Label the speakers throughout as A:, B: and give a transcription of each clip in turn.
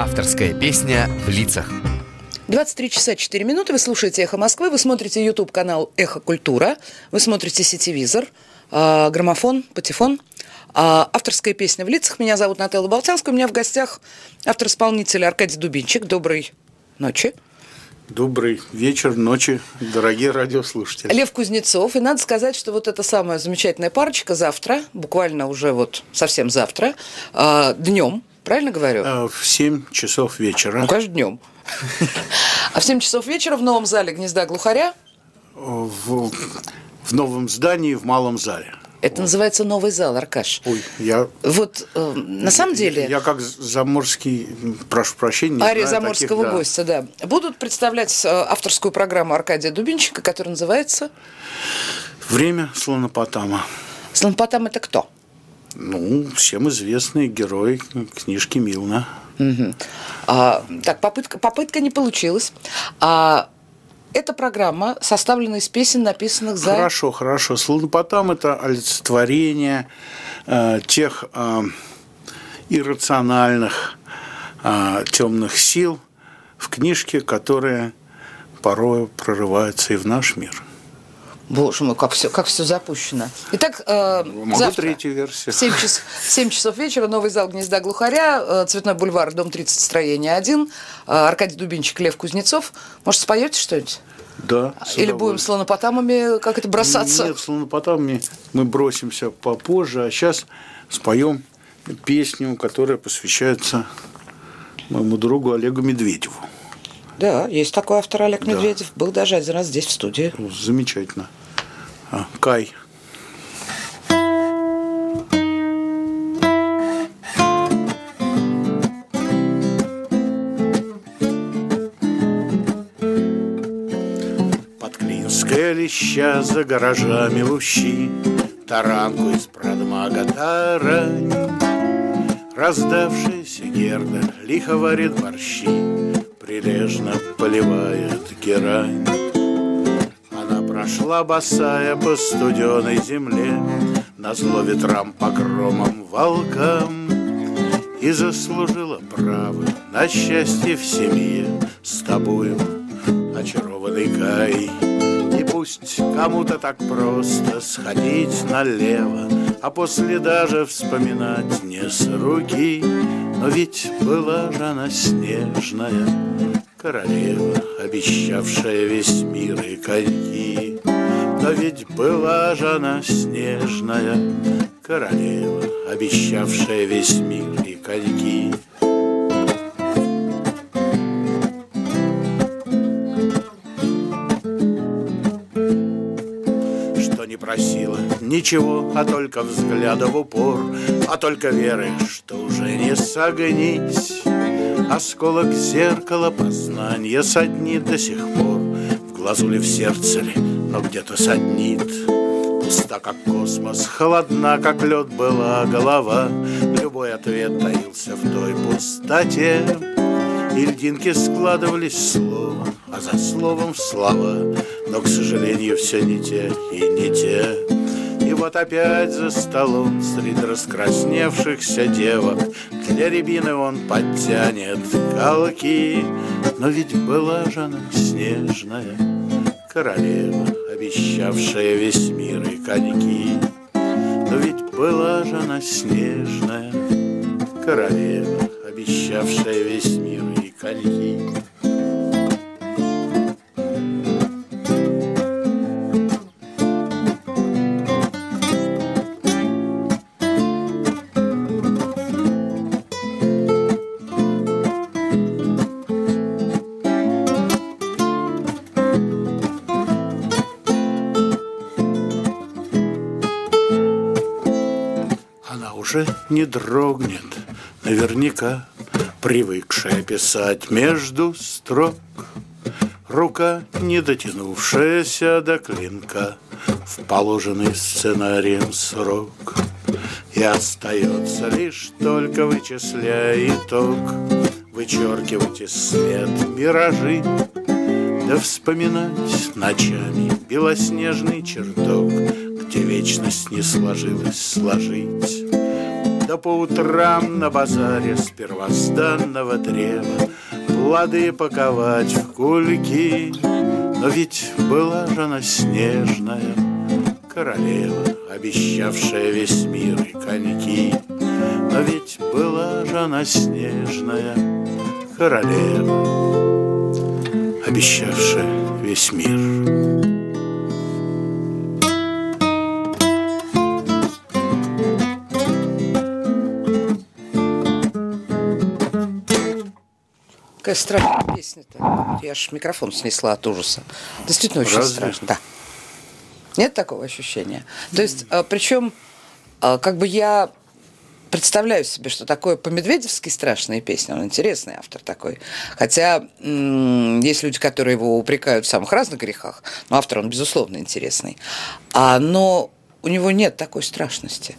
A: Авторская песня в лицах.
B: 23 часа 4 минуты. Вы слушаете «Эхо Москвы», вы смотрите YouTube-канал «Эхо Культура», вы смотрите сетевизор, граммофон, патефон. Авторская песня в лицах. Меня зовут Нателла Болтянская. У меня в гостях автор-исполнитель Аркадий Дубинчик. Доброй ночи.
C: Добрый вечер, ночи, дорогие радиослушатели.
B: Лев Кузнецов. И надо сказать, что вот эта самая замечательная парочка завтра, буквально уже вот совсем завтра, днем, правильно говорю?
C: В 7 часов вечера.
B: Ну, конечно, днем. А в 7 часов вечера в новом зале «Гнезда глухаря».
C: В новом здании, в малом зале.
B: Это называется новый зал, Аркаш.
C: Ой,
B: на самом деле...
C: Я как заморский, прошу прощения, не
B: ария
C: знаю
B: заморского
C: таких,
B: гостя, да. Будут представлять авторскую программу Аркадия Дубинчика, которая называется...
C: «Время слонопотама».
B: Слонопотам – это кто?
C: Ну, всем известный герой книжки Милна.
B: Угу. Так, попытка не получилась. Эта программа составлена из песен, написанных за...
C: Хорошо. Слонопотам – это олицетворение тех иррациональных, темных сил в книжке, которые порой прорываются и в наш мир.
B: Боже мой, как все запущено. Итак,
C: Могу
B: завтра
C: третью версию.
B: 7 часов вечера, новый зал «Гнезда глухаря», Цветной бульвар, дом 30, строение 1, Аркадий Дубинчик, Лев Кузнецов. Может, споете что-нибудь?
C: Да.
B: Или будем слонопотамами, как это, бросаться?
C: Нет, слонопотамами мы бросимся попозже, а сейчас споем песню, которая посвящается моему другу Олегу Медведеву.
B: Да, есть такой автор Олег Медведев. Был даже один раз здесь, в студии.
C: Замечательно. Кай. Под Клинское леща за гаражами лущи, таранку из продмага тарань. Раздавшаяся герда лихо варит борщи, прилежно поливает герань. Она прошла босая по студеной земле, назло ветрам, погромам, волкам, и заслужила право на счастье в семье с тобою, очарованный Кай. И пусть кому-то так просто сходить налево, а после даже вспоминать не с руки, но ведь была же она снежная королева, обещавшая весь мир и коньки. Но ведь была же она снежная королева, обещавшая весь мир и коньки. Что не просила ничего, а только взгляда в упор, а только веры, что уже не согнись. Осколок зеркала познания саднит до сих пор, в глазу ли, в сердце ли, но где-то саднит. Пуста, как космос, холодна, как лед была голова. Любой ответ таился в той пустоте, и льдинки складывались в слово, а за словом слова. Но, к сожалению, все не те и не те. И вот опять за столом среди раскрасневшихся девок для рябины он подтянет колки. Но ведь была же она снежная королева, обещавшая весь мир и коньки. Но ведь была же она снежная королева, обещавшая весь мир и коньки. Уже не дрогнет, наверняка, привыкшая писать между строк. Рука, не дотянувшаяся до клинка, в положенный сценарием срок. И остается лишь только, вычисляя итог, вычеркивать из след миражи, да вспоминать ночами белоснежный чертог, где вечность не сложилась сложить. Да по утрам на базаре с первозданного древа плоды паковать в кульки. Но ведь была же она снежная королева, обещавшая весь мир и коньки. Но ведь была же она снежная королева, обещавшая весь мир.
B: Какая страшная песня-то. Я аж микрофон снесла от ужаса. Действительно очень страшно. Да. Нет такого ощущения? То есть, причем, как бы я представляю себе, что такое по-медведевски страшная песня. Он интересный автор такой. Хотя есть люди, которые его упрекают в самых разных грехах. Но автор он, безусловно, интересный. Но у него нет такой страшности.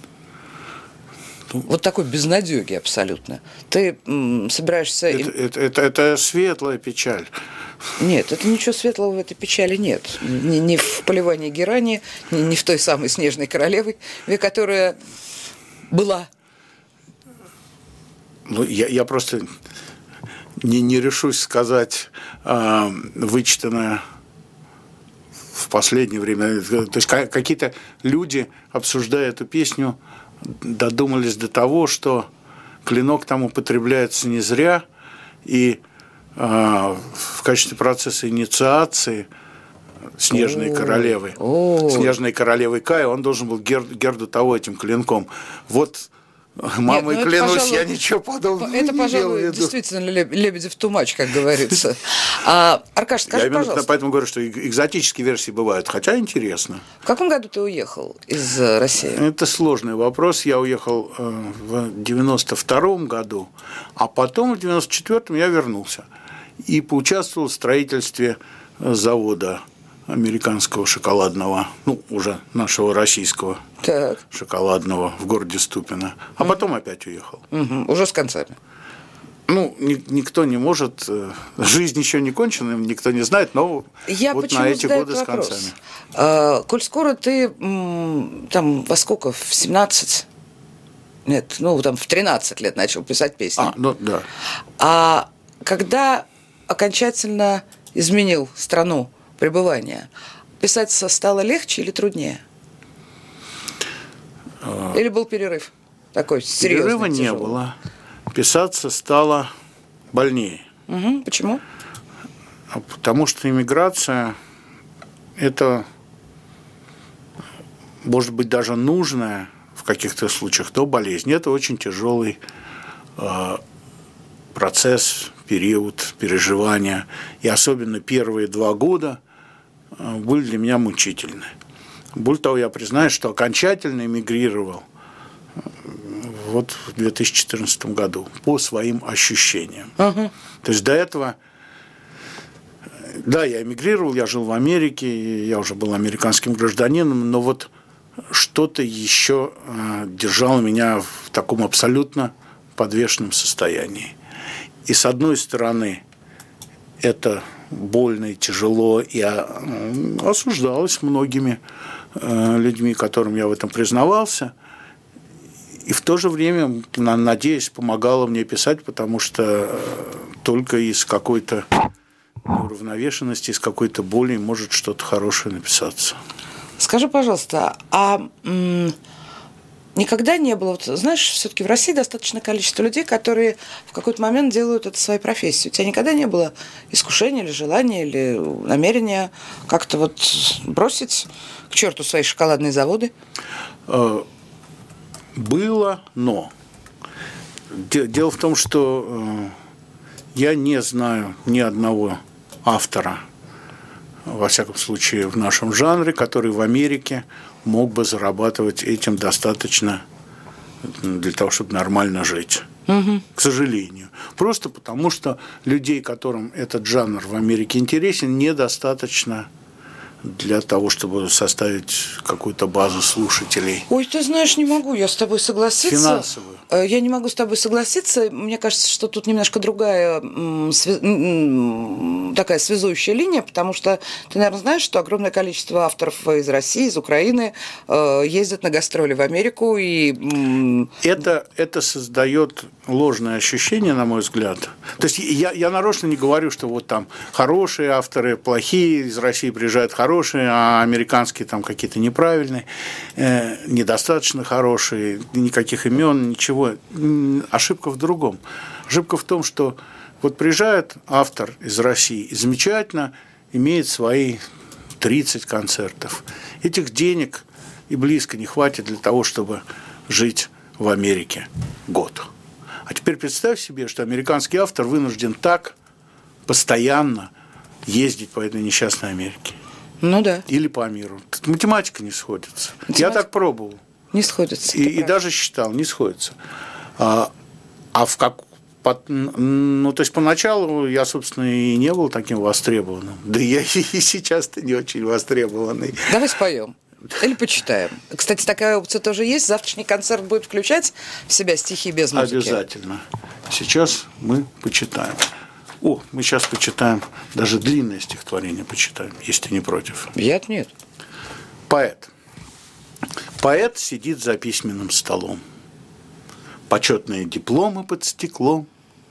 B: Вот такой безнадёги абсолютно. Ты собираешься...
C: Это светлая печаль.
B: Нет, это ничего светлого в этой печали нет. Ни в поливании герани, ни в той самой снежной королеве, которая была.
C: Ну, я просто не решусь сказать вычитанное в последнее время. То есть какие-то люди, обсуждая эту песню, додумались до того, что клинок там употребляется не зря, и в качестве процесса инициации Снежной королевы, Снежной королевы Кая, он должен был Герду того этим клинком. Вот мамой клянусь, пожалуй, я ничего подобного не имел в виду.
B: Это, пожалуй, действительно Лебедев тумач, как говорится. Аркаш, скажи, пожалуйста.
C: Поэтому говорю, что экзотические версии бывают, хотя интересно.
B: В каком году ты уехал из России?
C: Это сложный вопрос. Я уехал в 92-м году, а потом в 94-м я вернулся и поучаствовал в строительстве завода американского шоколадного, уже нашего российского шоколадного в городе Ступино. А потом опять уехал.
B: Уже с концами.
C: Никто не может, жизнь еще не кончена, никто не знает, но
B: я
C: вот на эти годы с концами.
B: Коль скоро ты там во сколько, в 17? Нет, там в 13 лет начал писать песни.
C: Да.
B: А когда окончательно изменил страну пребывания, писать стало легче или труднее? Или был перерыв такой серьезный?
C: Перерыва не было. Писаться стало больнее.
B: Почему?
C: Потому что иммиграция – это, может быть, даже нужная в каких-то случаях, но болезнь. Это очень тяжелый процесс, период переживания. И особенно первые 2 года были для меня мучительны. Более того, я признаюсь, что окончательно эмигрировал вот в 2014 году по своим ощущениям. То есть до этого, да, я эмигрировал, я жил в Америке, я уже был американским гражданином, но вот что-то еще держало меня в таком абсолютно подвешенном состоянии. И с одной стороны, это больно и тяжело, и осуждалось многими людьми, которым я в этом признавался. И в то же время, надеюсь, помогало мне писать, потому что только из какой-то неуравновешенности, из какой-то боли может что-то хорошее написаться.
B: Скажи, пожалуйста, никогда не было, знаешь, все-таки в России достаточное количество людей, которые в какой-то момент делают это своей профессией. У тебя никогда не было искушения или желания, или намерения как-то бросить к черту свои шоколадные заводы?
C: Было, но дело в том, что я не знаю ни одного автора, во всяком случае в нашем жанре, который в Америке мог бы зарабатывать этим достаточно для того, чтобы нормально жить. К сожалению. Просто потому, что людей, которым этот жанр в Америке интересен, недостаточно для того, чтобы составить какую-то базу слушателей.
B: Ой, ты знаешь, не могу я с тобой согласиться.
C: Финансовую.
B: Я не могу с тобой согласиться. Мне кажется, что тут немножко другая такая связующая линия, потому что ты, наверное, знаешь, что огромное количество авторов из России, из Украины ездят на гастроли в Америку. И...
C: Это создает ложное ощущение, на мой взгляд. То есть я нарочно не говорю, что вот там хорошие авторы, плохие, из России приезжают хорошие, а американские там какие-то неправильные, недостаточно хорошие, никаких имен, ничего. Ошибка в другом. Ошибка в том, что вот приезжает автор из России и замечательно имеет свои 30 концертов. Этих денег и близко не хватит для того, чтобы жить в Америке год. А теперь представь себе, что американский автор вынужден так постоянно ездить по этой несчастной Америке.
B: Ну да.
C: Или по миру. Тут математика не сходится. Я так пробовал.
B: Не сходится.
C: И даже считал, не сходится. То есть поначалу я, собственно, и не был таким востребованным. Да я и сейчас-то не очень востребованный.
B: Давай споем. Или почитаем. Кстати, такая опция тоже есть. Завтрашний концерт будет включать в себя стихи без музыки.
C: Обязательно. Сейчас мы почитаем. Мы сейчас почитаем, даже длинное стихотворение почитаем, если ты не против.
B: Нет.
C: Поэт. Поэт сидит за письменным столом. Почетные дипломы под стеклом.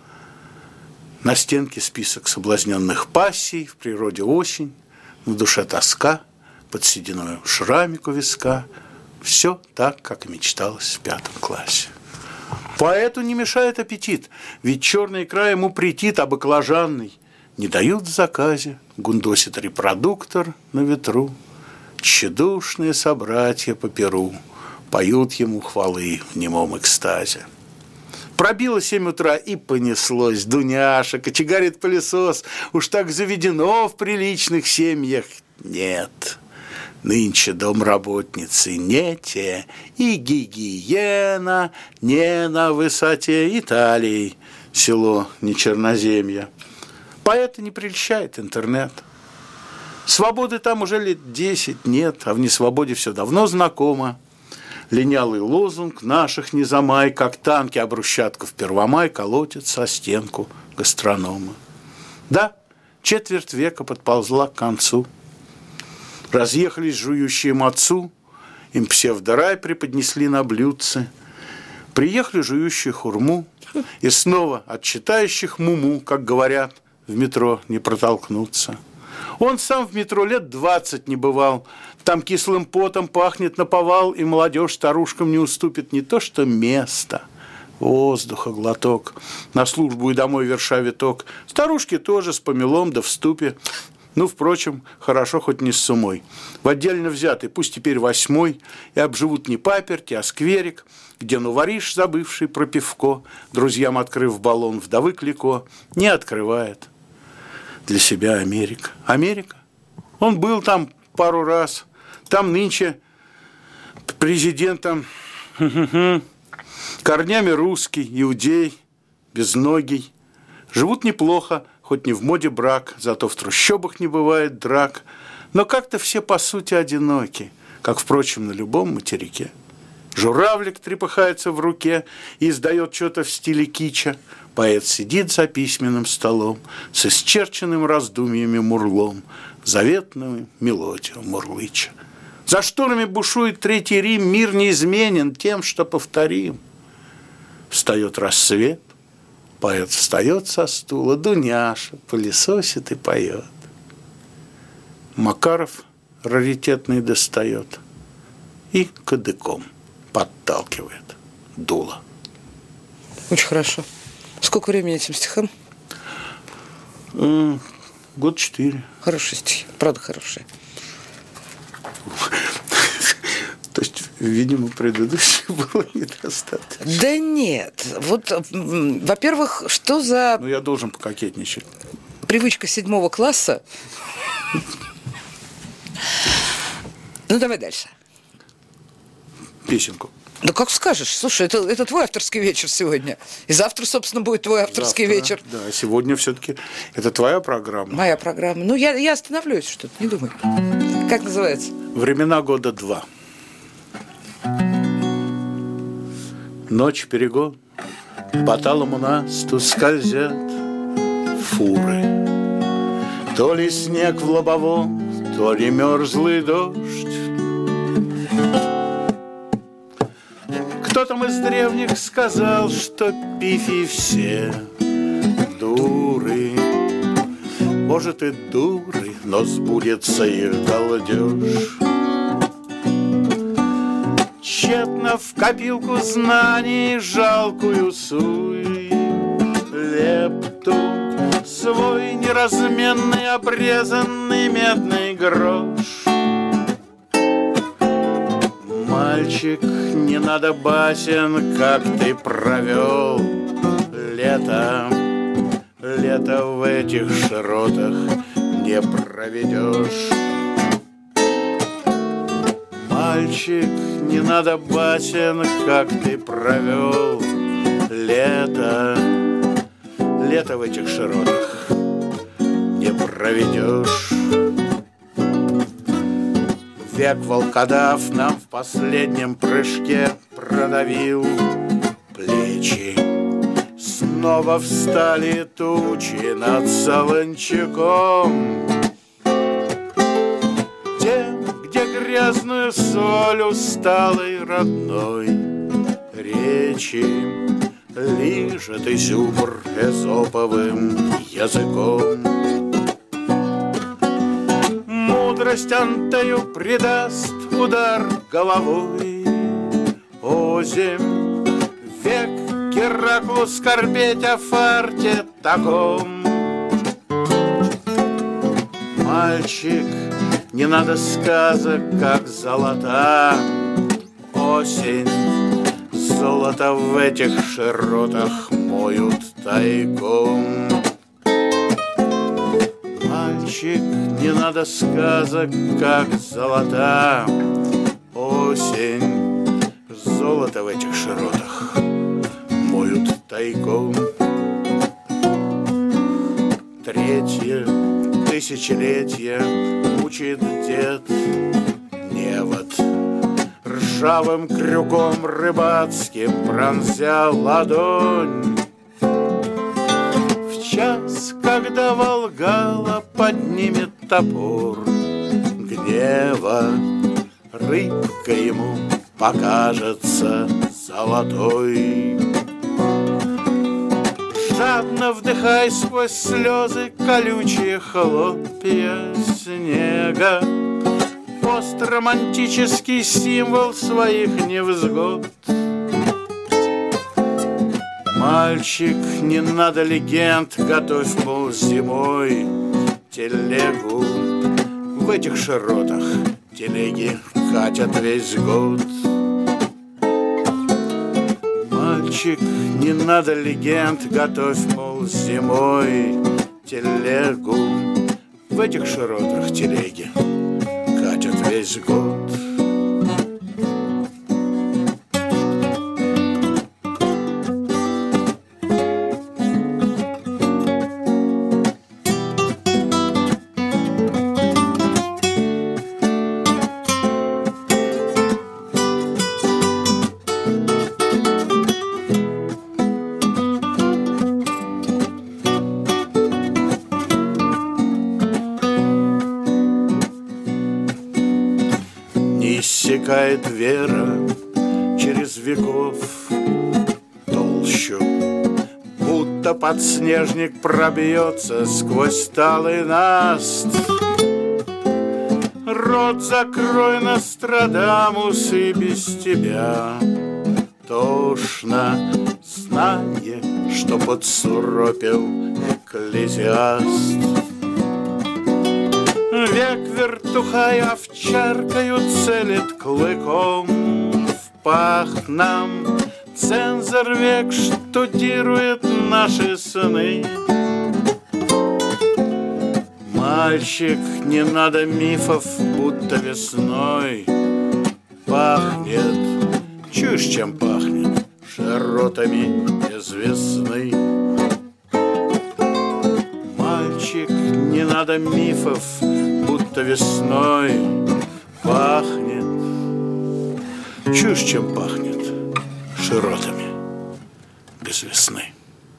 C: На стенке список соблазненных пассий, в природе осень, в душе тоска, под сединой шрамик у виска. Все так, как и мечталось в 5 классе. Поэту не мешает аппетит, ведь черный край ему претит, а баклажанный не дают в заказе. Гундосит репродуктор на ветру. Тщедушные собратья по перу поют ему хвалы в немом экстазе. Пробило 7 утра и понеслось. Дуняша, кочегарит пылесос. Уж так заведено в приличных семьях. Нет, нынче домработницы не те, и гигиена не на высоте. Италии село не черноземье. Поэта не прельщает интернет. Свободы там уже лет 10 нет, а в несвободе все давно знакомо. Линялый лозунг наших не замай, как танки, а брусчатка в Первомай колотится о стенку гастронома. Да, четверть века подползла к концу. Разъехались жующие мацу, им псевдорай преподнесли на блюдце. Приехали жующие хурму, и снова от читающих муму, как говорят, в метро не протолкнуться. Он сам в метро лет 20 не бывал. Там кислым потом пахнет наповал, и молодежь старушкам не уступит не то что место, воздуха глоток. На службу и домой верша виток. Старушки тоже с помелом да в ступе. Впрочем, хорошо хоть не с сумой. В отдельно взятый, пусть теперь 8-й, и обживут не паперти, а скверик, где новориш, забывший про пивко, друзьям открыв баллон вдовы Клико, не открывает для себя Америка. Америка? Он был там пару раз. Там нынче президентом корнями русский, иудей, безногий. Живут неплохо, хоть не в моде брак, зато в трущобах не бывает драк. Но как-то все по сути одиноки, как, впрочем, на любом материке. Журавлик трепыхается в руке и издает что-то в стиле кича. Поэт сидит за письменным столом с исчерченным раздумьями мурлом, заветную мелодию мурлыча. За шторами бушует Третий Рим, мир неизменен тем, что повторим. Встает рассвет, поэт встает со стула, Дуняша пылесосит и поет. Макаров раритетный достает и кадыком подталкивает дуло.
B: Очень хорошо. Сколько времени этим стихам?
C: 4 года.
B: Хорошие стихи, правда хорошие.
C: То есть, видимо, предыдущее было недостаточно.
B: Да нет. Вот, во-первых, что за...
C: Я должен пококетничать.
B: Привычка 7 класса. Давай дальше.
C: Песенку.
B: Да как скажешь. Слушай, это твой авторский вечер сегодня. И завтра, собственно, будет твой авторский вечер.
C: Да, сегодня все-таки это твоя программа.
B: Моя программа. Я остановлюсь что-то, не думай. Как называется?
C: «Времена года 2». Ночь перегон, по талому насту скользят фуры. То ли снег в лобовом, то ли мерзлый дождь. Кто там из древних сказал, что пифи все дуры? Может и дуры, но сбудется их галдеж. Тщетно в копилку знаний жалкую суй лепту, свой неразменный обрезанный медный грош. Мальчик, не надо басен, как ты провел лето. Лето в этих широтах не проведешь. Мальчик, не надо басен, как ты провел лето. Лето в этих широтах не проведешь. Век волкодав нам в последнем прыжке продавил плечи. Снова встали тучи над Солончаком. Тем, где грязную соль усталой родной речи лижет изюбр эзоповым языком. Мудрость Антею придаст удар головой озимь. Век Гераклу скорбеть о фарте таком. Мальчик, не надо сказок, как золота осень. Золото в этих широтах моют тайком. Мальчик, не надо сказок, как золота осень. Золото в этих широтах моют тайком. Третье тысячелетие учит дед невод. Ржавым крюком рыбацким пронзя ладонь. В час, когда Волгала поднимет топор гнева, рыбка ему покажется золотой. Жадно вдыхай сквозь слезы колючие хлопья снега, постромантический символ своих невзгод. Мальчик, не надо легенд, готовь, мол, зимой телегу. В этих широтах телеги катят весь год. Мальчик, не надо легенд, готовь, мол, зимой телегу. В этих широтах телеги катят весь год. Иссякает вера через веков толщу, будто подснежник пробьется сквозь талый наст. Рот закрой, Нострадамус, и без тебя тошно, знание, что подсуропил экклезиаст. Век вертухай овчаркою целит клыком в пах нам. Цензор век штудирует наши сны. Мальчик, не надо мифов, будто весной пахнет. Чушь чем пахнет, широтами без весны. Мальчик, не надо мифов, будто будто весной пахнет. Чушь чем пахнет? Широтами без весны.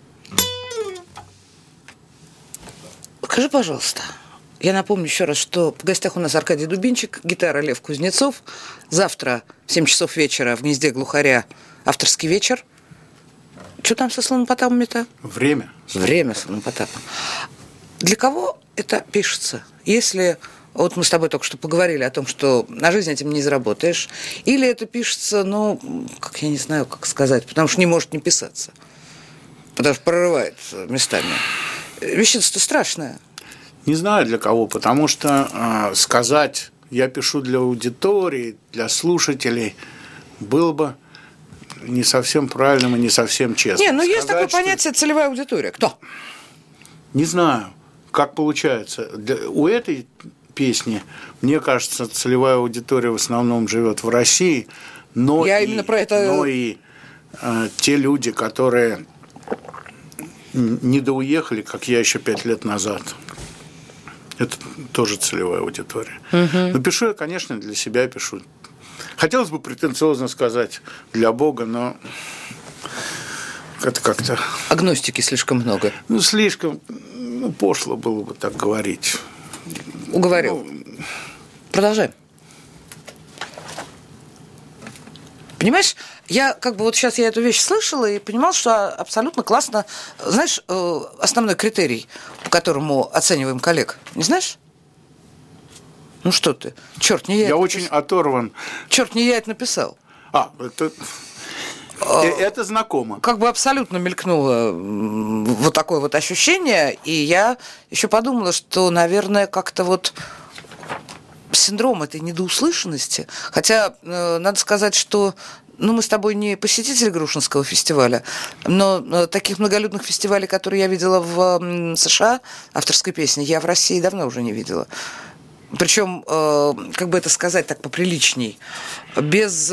B: Скажи, пожалуйста, я напомню еще раз, что в гостях у нас Аркадий Дубинчик, гитара Лев Кузнецов. Завтра в 7 часов вечера в «Гнезде глухаря» авторский вечер. Что там со слонопотапами-то?
C: Время.
B: Время слонопотапа. Для кого это пишется? Если вот мы с тобой только что поговорили о том, что на жизнь этим не заработаешь, или это пишется, ну, как я не знаю, как сказать, потому что не может не писаться, потому что прорывает местами. Вещица-то страшная.
C: Не знаю для кого, потому что сказать «я пишу для аудитории», для слушателей было бы не совсем правильным и не совсем честным.
B: Не, ну есть такое
C: что...
B: понятие «целевая аудитория». Кто?
C: Не знаю, как получается. У этой песни, мне кажется, целевая аудитория в основном живет в России, но
B: именно про это...
C: но и те люди, которые недоуехали, как я еще 5 лет назад. Это тоже целевая аудитория. Но пишу я, конечно, для себя пишу. Хотелось бы претенциозно сказать для Бога, но это как-то...
B: Агностики слишком много.
C: Ну, слишком пошло было бы так говорить.
B: Уговорил. Продолжаем. Понимаешь, я как бы вот сейчас я эту вещь слышала и понимала, что абсолютно классно. Знаешь, основной критерий, по которому оцениваем коллег, не знаешь? Ну что ты? Черт, не я.
C: Я очень оторван.
B: Черт, не я это написал.
C: Это знакомо.
B: Как бы абсолютно мелькнуло вот такое вот ощущение, и я еще подумала, что, наверное, как-то вот синдром этой недоуслышанности. Хотя надо сказать, что мы с тобой не посетители Грушинского фестиваля, но таких многолюдных фестивалей, которые я видела в США, авторской песни, я в России давно уже не видела. Причем, как бы это сказать так поприличней, без...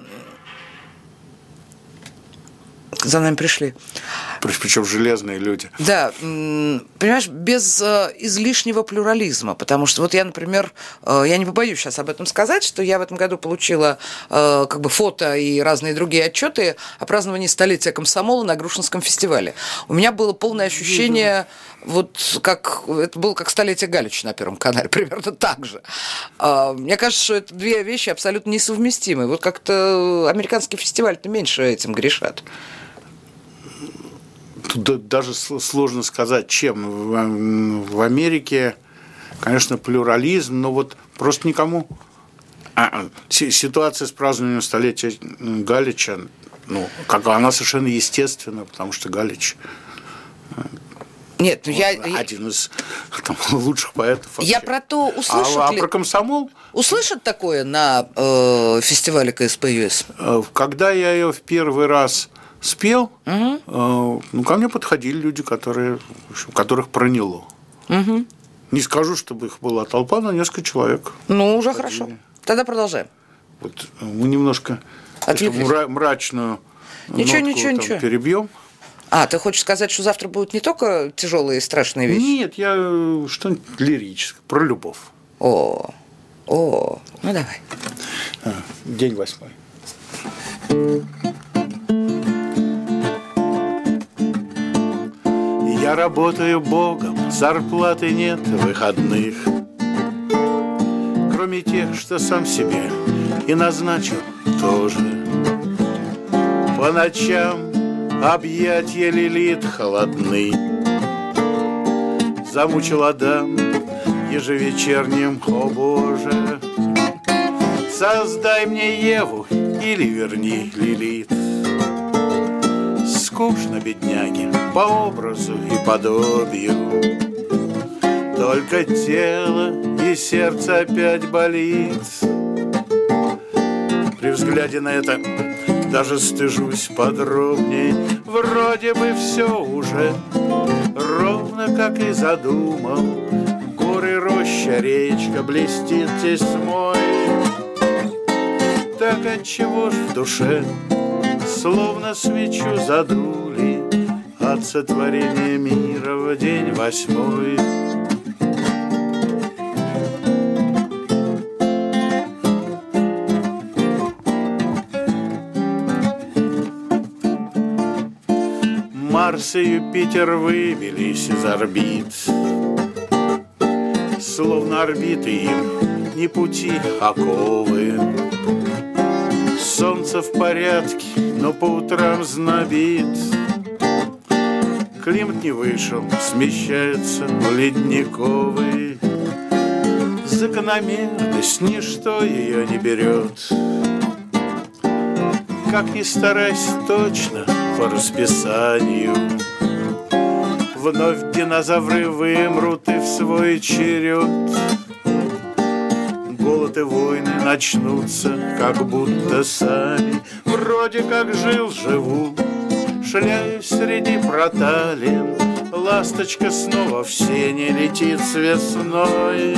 B: За нами пришли.
C: Причем железные люди.
B: Да, понимаешь, без излишнего плюрализма, потому что вот я, например, я не побоюсь сейчас об этом сказать, что я в этом году получила как бы фото и разные другие отчеты о праздновании столетия комсомола на Грушинском фестивале. У меня было полное ощущение, вот как это было как столетие Галича на Первом канале, примерно так же. Мне кажется, что это две вещи абсолютно несовместимые. Вот как-то американский фестиваль-то меньше этим грешат.
C: Тут даже сложно сказать, чем. В Америке, конечно, плюрализм, но вот просто никому... Ситуация с празднованием столетия Галича, она совершенно естественна, потому что Галич...
B: Нет,
C: один из лучших поэтов вообще.
B: Я про то, услышат ли...
C: про комсомол?
B: Услышат такое на фестивале КСП-ЮС?
C: Когда я ее в первый раз спел, ко мне подходили люди, которых проняло. Не скажу, чтобы их была толпа, но несколько человек.
B: Ну, уже хорошо. Тогда продолжаем.
C: Вот мы немножко мрачную нотку перебьем.
B: Ты хочешь сказать, что завтра будут не только тяжелые и страшные вещи?
C: Нет, я что-нибудь лирическое, про любовь.
B: Ну давай.
C: День 8. Я работаю богом, зарплаты нет, выходных. Кроме тех, что сам себе и назначил тоже. По ночам объятья Лилит холодны. Замучил Адам ежевечерним, о Боже. Создай мне Еву или верни Лилит. Скучно, бедняги, по образу и подобию. Только тело и сердце опять болит. При взгляде на это даже стыжусь подробней. Вроде бы все уже ровно как и задумал. Горы, роща, речка блестит тесьмой. Так отчего ж в душе словно свечу задули от сотворения мира в день 8. Марс и Юпитер выбились из орбит. Словно орбиты им не пути, а ковы. Солнце в порядке, но по утрам знобит. Климат не вышел, смещается в ледниковый. Закономерность ничто ее не берет. Как ни старайся точно по расписанию, вновь динозавры вымрут и в свой черед. Голод и войны начнутся, как будто сами. Вроде как жил-живу, шляюсь среди проталин. Ласточка снова в сене летит с весной.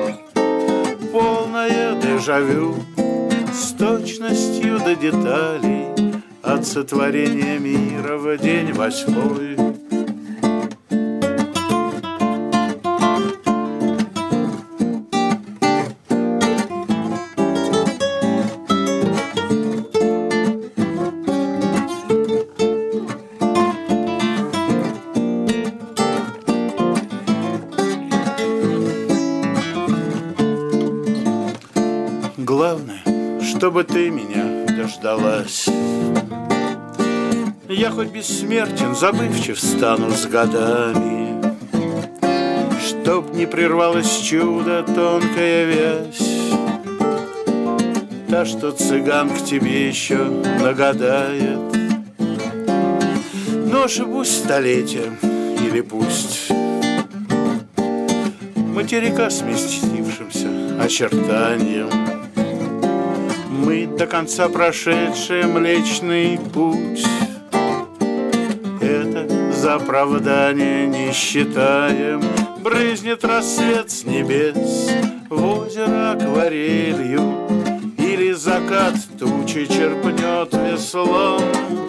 C: Полное дежавю с точностью до деталей от сотворения мира в день 8. Главное, чтобы ты меня дождалась. Я хоть бессмертен, забывчив стану с годами. Чтоб не прервалось чудо, тонкая вязь, та, что цыган к тебе еще нагадает. Но ошибусь столетием, или пусть материка сместившимся очертанием. Мы до конца прошедшие Млечный Путь. Это за оправдание не считаем. Брызнет рассвет с небес в озеро акварелью, или закат тучи черпнет веслом.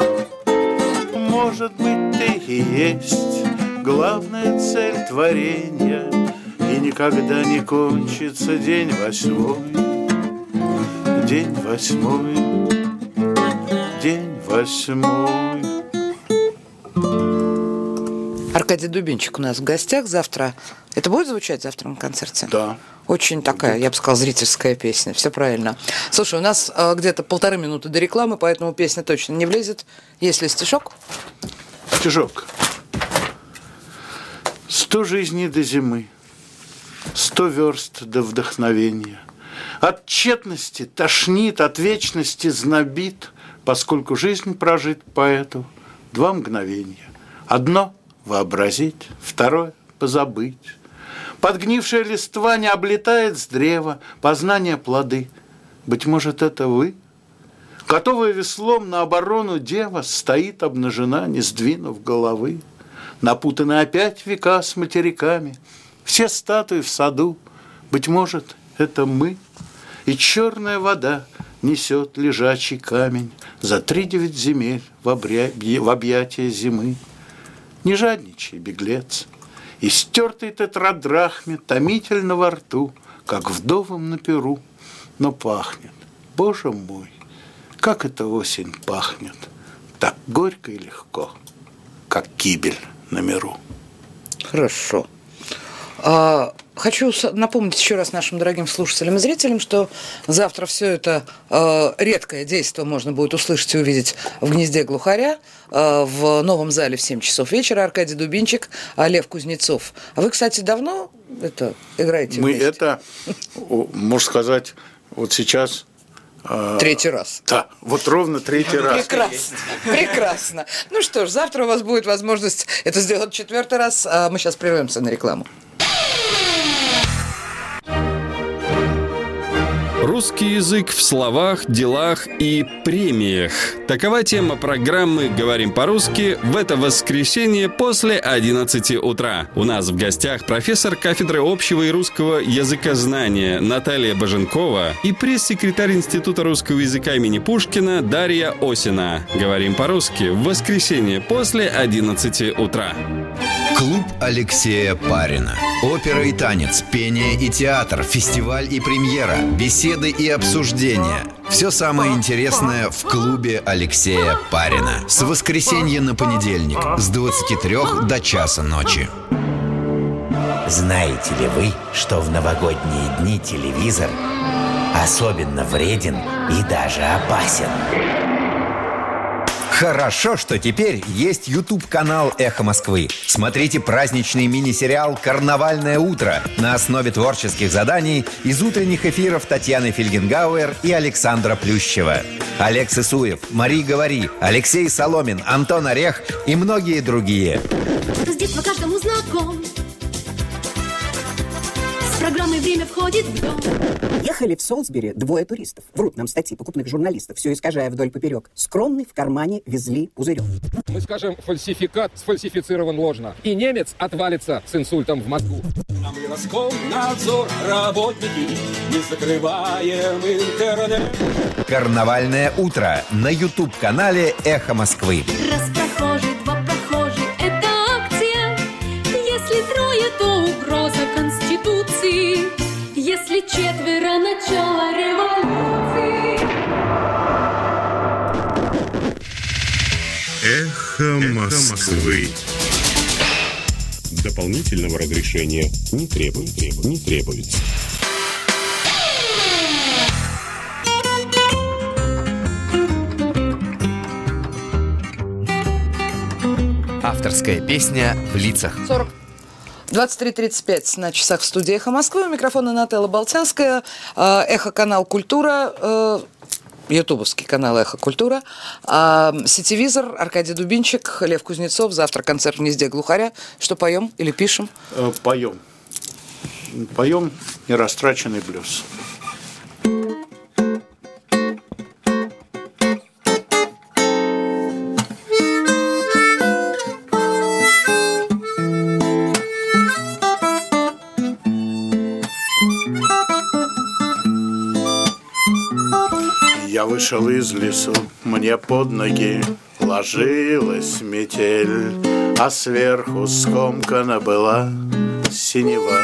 C: Может быть, ты и есть главная цель творения, и никогда не кончится день 8. День 8, день 8.
B: Аркадий Дубинчик у нас в гостях завтра. Это будет звучать завтра на концерте?
C: Да.
B: Очень такая, я бы сказала, зрительская песня. Все правильно. Слушай, у нас где-то 1,5 минуты до рекламы, поэтому песня точно не влезет. Есть ли стишок?
C: Стишок. 100 жизней до зимы, 100 верст до вдохновения. От тщетности тошнит, от вечности знобит, поскольку жизнь прожит поэту 2 мгновения. Одно – вообразить, второе – позабыть. Подгнившая листва не облетает с древа познания плоды. Быть может, это вы? Готовая веслом на оборону дева стоит обнажена, не сдвинув головы. Напутаны опять века с материками, все статуи в саду. Быть может, это мы? И черная вода несет лежачий камень за 3-9 земель в объятия зимы. Не жадничай, беглец, и стертый тетрадрахме томительно во рту, как вдовам на перу, но пахнет, Боже мой, как эта осень пахнет, так горько и легко, как гибель на миру.
B: Хорошо. Хочу напомнить еще раз нашим дорогим слушателям и зрителям, что завтра все это редкое действо можно будет услышать и увидеть в «Гнезде глухаря» в новом зале в 7 часов вечера. Аркадий Дубинчик, Лев Кузнецов. А вы, кстати, давно это играете
C: Мы
B: вместе?
C: это, можно сказать, вот сейчас...
B: 3-й раз.
C: Да, вот ровно 3-й раз.
B: Прекрасно, прекрасно. Ну что ж, завтра у вас будет возможность это сделать 4-й раз. А мы сейчас прервемся на рекламу.
D: Русский язык в словах, делах и премиях. Такова тема программы «Говорим по-русски» в это воскресенье после 11 утра. У нас в гостях профессор кафедры общего и русского языкознания Наталья Боженкова и пресс-секретарь Института русского языка имени Пушкина Дарья Осина. «Говорим по-русски» в воскресенье после 11 утра.
E: Клуб Алексея Парина. Опера и танец, пение и театр, фестиваль и премьера, беседы и обсуждения. Все самое интересное в клубе Алексея Парина. С воскресенья на понедельник с 23 до часа ночи.
F: Знаете ли вы, что в новогодние дни телевизор особенно вреден и даже опасен?
E: Хорошо, что теперь есть YouTube-канал «Эхо Москвы». Смотрите праздничный мини-сериал «Карнавальное утро» на основе творческих заданий из утренних эфиров Татьяны Фельгенгауэр и Александра Плющева. Олег Сысуев, Мари Говори, Алексей Соломин, Антон Орех и многие другие.
G: С детства каждому знаком. С программой «Время входит в дом».
H: Ехали в Солсбери двое туристов. Врут нам статьи покупных журналистов, все искажая вдоль поперек. Скромный в кармане везли пузырек.
I: Мы скажем, фальсификат сфальсифицирован ложно. И немец отвалится с инсультом в мозгу.
J: Нам и Роскомнадзор, работники, не закрываем интернет.
E: «Карнавальное утро» на YouTube-канале «Эхо Москвы».
G: Раз прохожий, два прохожий, это акция. Если трое, то угроза Конституции. Если четверо, начало революции.
K: Эхо Москвы. Дополнительного разрешения не требуется.
A: Авторская песня в лицах.
B: 23:35 на часах в студии «Эхо Москвы». У микрофона Нателла Болтянская. Эхо-канал «Культура». Ютубовский канал «Эхо Культура». Сетевизор, Аркадий Дубинчик, Лев Кузнецов. Завтра концерт в «Гнезде глухаря». Что поем или пишем?
C: Поем «Нерастраченный блюз». Я вышел из лесу, мне под ноги ложилась метель, а сверху скомкана была синева.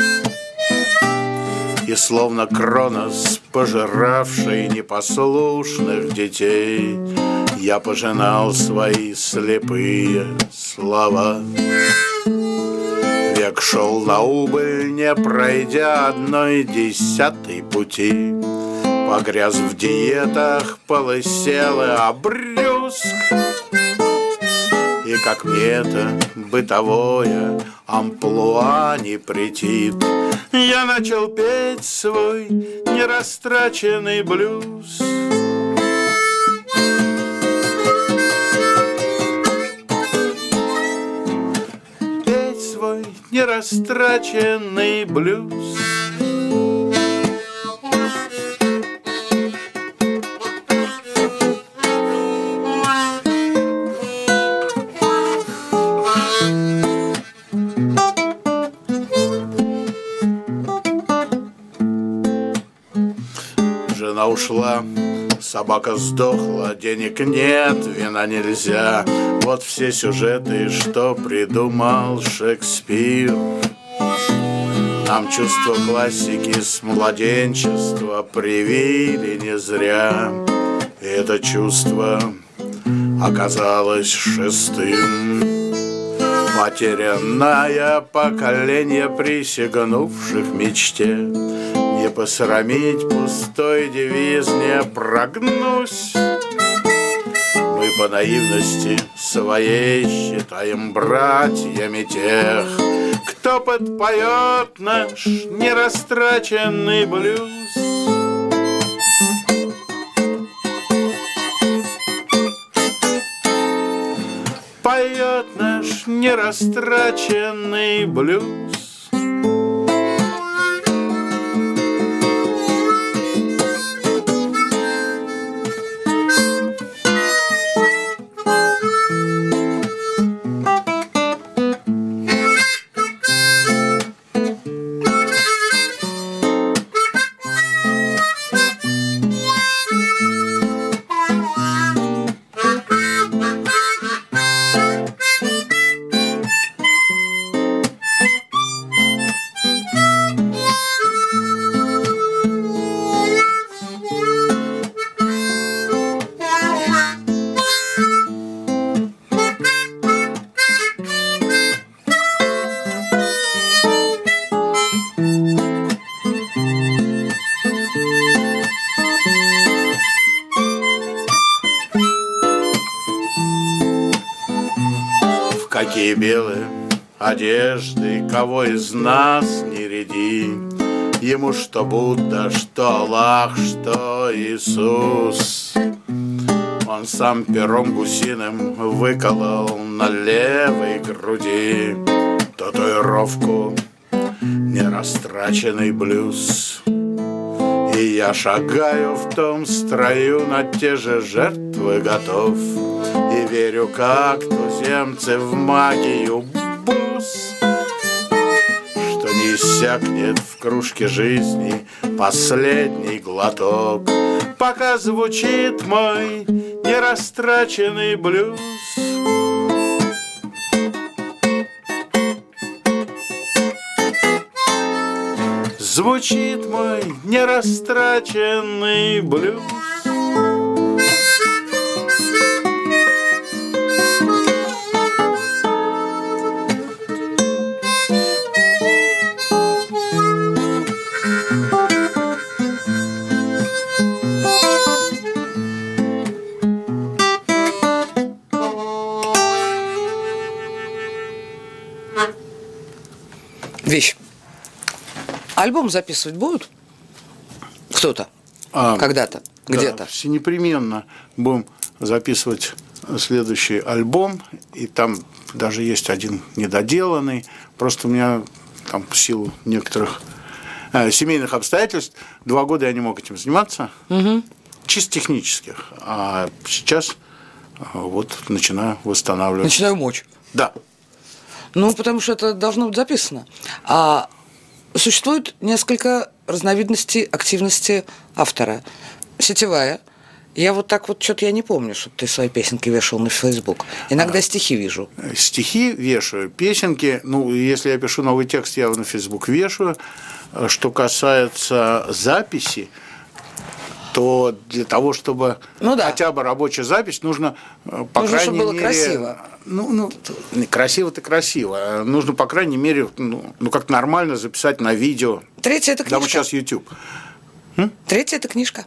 C: И словно Кронос, пожиравший непослушных детей, я пожинал свои слепые слова. Век шел на убыль, не пройдя 1/10 пути. Погряз в диетах, полысел и обрюзг. И как мне это бытовое амплуа не претит, я начал петь свой нерастраченный блюз. Петь свой нерастраченный блюз. Жена ушла, собака сдохла, денег нет, вина нельзя. Вот все сюжеты, что придумал Шекспир. Нам чувство классики с младенчества привили не зря. И это чувство оказалось шестым. Потерянное поколение присягнувших мечте. Не посрамить пустой девиз, не прогнусь. Мы по наивности своей считаем братьями тех, кто подпоет наш нерастраченный блюз. Поет наш нерастраченный блюз. И белые одежды, кого из нас не ряди, ему что Будда, что Аллах, что Иисус. Он сам пером гусиным выколол на левой груди татуировку «Нерастраченный блюз». И я шагаю в том строю, на те же жертвы готов, и верю, как туземцы, в магию бус, что не иссякнет в кружке жизни последний глоток, пока звучит мой нерастраченный блюз. Звучит мой нерастраченный блюз.
B: Вещь. Альбом записывать будут? Кто-то? Когда-то? Где-то?
C: Да, все непременно будем записывать следующий альбом. И там даже есть один недоделанный. Просто у меня там в силу некоторых семейных обстоятельств 2 года я не мог этим заниматься.
B: Угу.
C: Чисто технических. А сейчас вот начинаю восстанавливать.
B: Начинаю мочь.
C: Да.
B: Ну, потому что это должно быть записано. А существует несколько разновидностей активности автора. Сетевая. Я вот так вот что-то я не помню, чтобы ты свои песенки вешал на Facebook. Иногда стихи вижу.
C: Стихи вешаю, песенки. Ну, если я пишу новый текст, я его на Facebook вешаю. Что касается записи, то для того, чтобы хотя бы рабочая запись, нужно, по крайней мере...
B: красиво.
C: Красиво-то красиво. Нужно, по крайней мере, как нормально записать на видео.
B: 3-я это книжка.
C: Да, сейчас YouTube.
B: 3-я это книжка.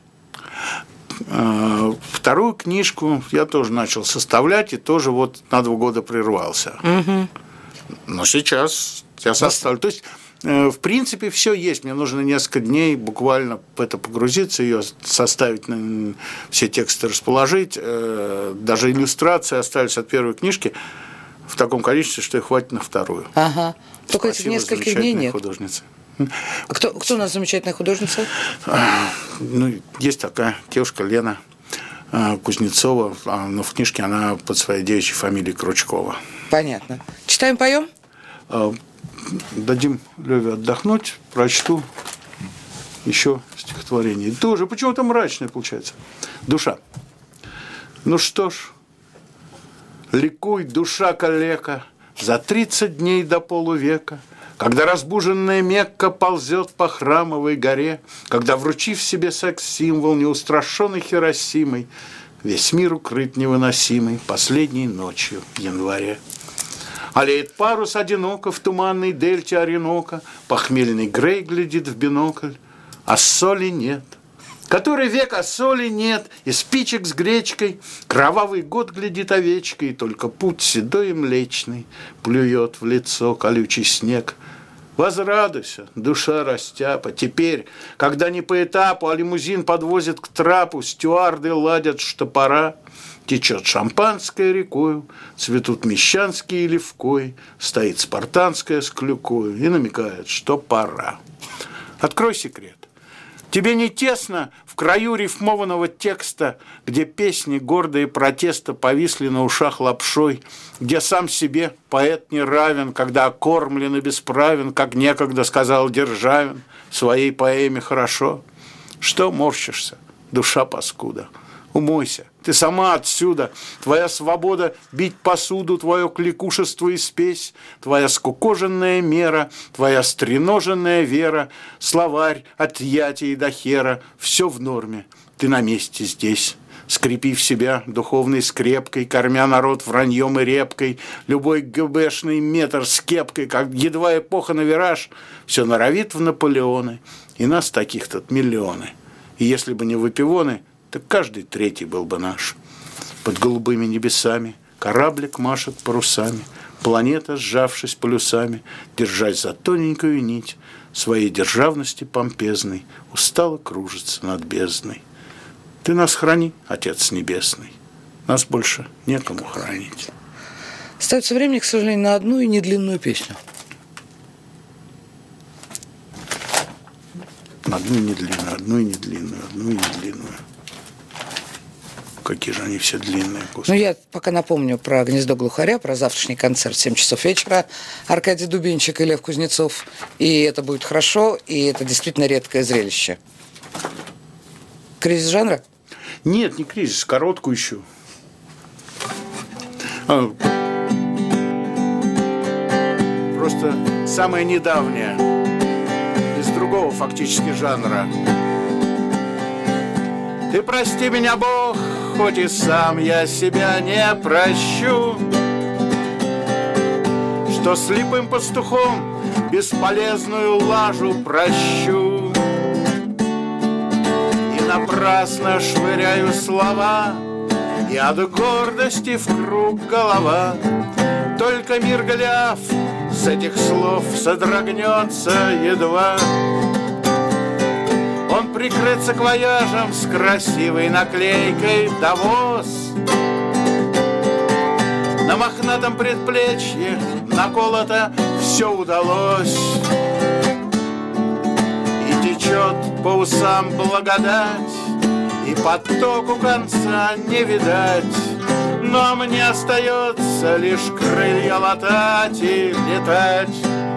C: 2-ю книжку я тоже начал составлять, и тоже вот на 2 года прервался.
B: Угу.
C: Но сейчас я составлю. То есть, в принципе, все есть. Мне нужно несколько дней буквально в это погрузиться, ее составить, все тексты расположить. Даже иллюстрации остались от 1-й книжки в таком количестве, что их хватит на 2-ю.
B: Ага. Только этих нескольких дней нет.
C: Художница.
B: А кто у нас замечательная художница?
C: Есть такая девушка Лена Кузнецова, но в книжке она под своей девичьей фамилией Крючкова.
B: Понятно. Читаем, поем?
C: Дадим Леве отдохнуть, прочту еще стихотворение. И тоже почему-то мрачное получается. Душа. Ну что ж, ликуй, душа калека, за 30 дней до полувека, когда разбуженная Мекка ползет по Храмовой горе, когда, вручив себе секс-символ неустрашенной Хиросимой, весь мир укрыт невыносимой последней ночью в январе. Алеет парус одиноко в туманной дельте Оренока, похмельный Грей глядит в бинокль, а соли нет. Который век, а соли нет, и спичек с гречкой, кровавый год глядит овечкой, и только путь седой и млечный плюет в лицо колючий снег. Возрадуйся, душа растяпа, теперь, когда не по этапу, а лимузин подвозит к трапу, стюарды ладят, что пора. Течет шампанское рекою, цветут мещанские левкой, стоит спартанская с клюкою и намекает, что пора. Открой секрет. Тебе не тесно в краю рифмованного текста, где песни гордые протеста повисли на ушах лапшой, где сам себе поэт не равен, когда окормлен и бесправен, как некогда сказал Державин в своей поэме «Хорошо». Что морщишься, душа паскуда? Умойся, ты сама отсюда, твоя свобода бить посуду, твое кликушество и спесь, твоя скукоженная мера, твоя стреноженная вера, словарь от ятии до хера, все в норме, ты на месте здесь. Скрепив себя духовной скрепкой, кормя народ враньем и репкой, любой ГБшный метр с кепкой, как едва эпоха на вираж, все норовит в Наполеоны, и нас таких тут миллионы. И если бы не выпивоны, так каждый 3-й был бы наш. Под голубыми небесами кораблик машет парусами, Планета, сжавшись полюсами, держась за тоненькую нить своей державности помпезной, устало кружится над бездной. Ты нас храни, Отец Небесный, нас больше некому хранить.
B: Остается времени, к сожалению, на одну и недлинную песню.
C: Одну и недлинную, одну и недлинную, одну и недлинную. Какие же они все длинные. Господи.
B: Ну, я пока напомню про «Гнездо глухаря», про завтрашний концерт в 7 часов вечера. Аркадий Дубинчик и Лев Кузнецов. И это будет хорошо, и это действительно редкое зрелище. Кризис жанра?
C: Нет, не кризис, короткую ищу. Просто самое недавнее, из другого фактически жанра. Ты прости меня, Бог, хоть и сам я себя не прощу, что слепым пастухом бесполезную лажу прощу. И напрасно швыряю слова, и от гордости в круг голова. Только мир Голиаф с этих слов содрогнется едва. Он прикрыт саквояжем с красивой наклейкой «Давос». На мохнатом предплечье наколото «Все удалось». И течет по усам благодать, и потоку конца не видать. Но мне остается лишь крылья латать и летать.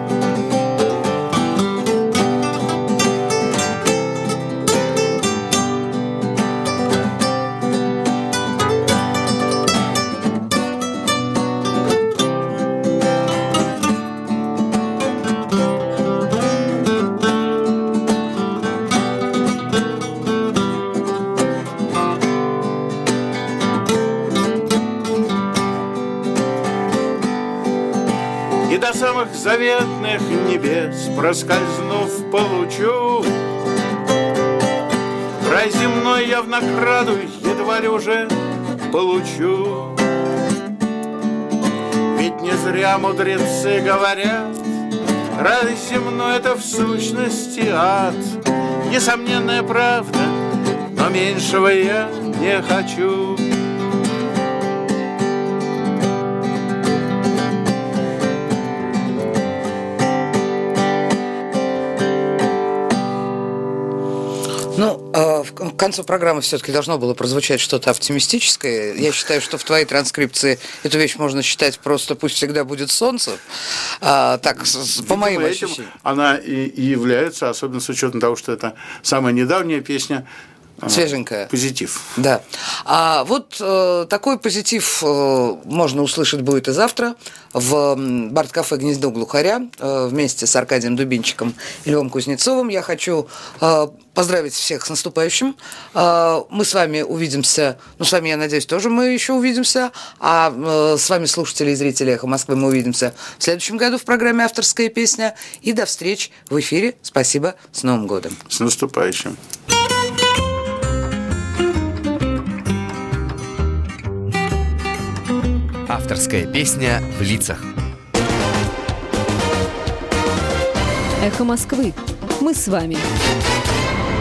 C: До самых заветных небес проскользнув получу, рай земной я в награду едва ли уже получу. Ведь не зря мудрецы говорят, рай земной это в сущности ад. Несомненная правда, но меньшего я не хочу.
B: Ну, к концу программы все-таки должно было прозвучать что-то оптимистическое. Я считаю, что в твоей транскрипции эту вещь можно считать просто «Пусть всегда будет солнце». Так, по моим ощущениям.
C: Она и является, особенно с учетом того, что это самая недавняя песня.
B: Свеженькая.
C: Позитив.
B: Да. А вот такой позитив можно услышать будет и завтра в Бард-кафе «Гнездо глухаря» вместе с Аркадием Дубинчиком и Львом Кузнецовым. Я хочу поздравить всех с наступающим. Мы с вами увидимся, ну, с вами, я надеюсь, тоже мы еще увидимся, а с вами, слушатели и зрители «Эхо Москвы», мы увидимся в следующем году в программе «Авторская песня». И до встреч в эфире. Спасибо. С Новым годом.
C: С наступающим.
A: Авторская песня в лицах.
L: Эхо Москвы. Мы с вами.